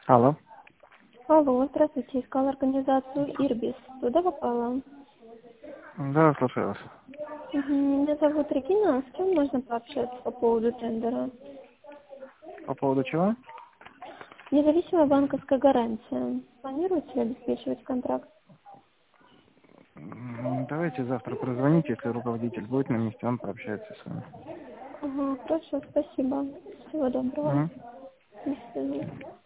Алло. Алло, здравствуйте, искала организацию Ирбис. Туда попала? Да, слушаю вас. Меня зовут Регина. С кем можно пообщаться по поводу тендера? По поводу чего? Независимая банковская гарантия. Планируете обеспечивать контракт? Давайте завтра прозвоните, если руководитель будет на месте, он пообщается с вами. Ага, хорошо, спасибо. Всего доброго. Мгм. До свидания.